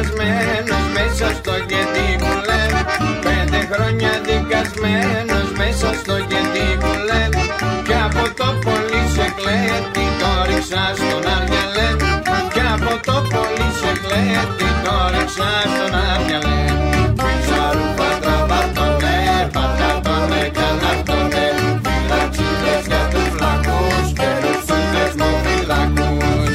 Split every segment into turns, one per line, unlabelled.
δικασμένος μέσα στο γετί μου λένε. 5 χρόνια δικασμένος μέσα στο γετί μου λένε. Κι από το πολυσεκλέτη το ρίξα στον Αριαλέ. Κι από το πολυσεκλέτη το ρίξα στον Αριαλέ. Ψαρούφα τραβάτονε, πατάτονε, κανάρτονε. Φυλατσίδες για τους φλακούς και ρουτσούδες μοφυλακούς.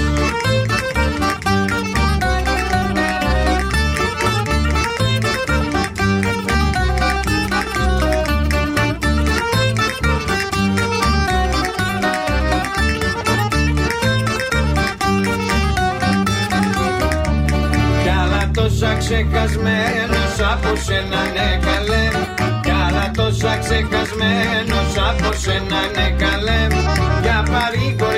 Τόσα ξεχασμένος από σένα ναι καλέ. Κι άλλα τόσα ξεχασμένος από σένα ναι καλέ. Για παρήγορη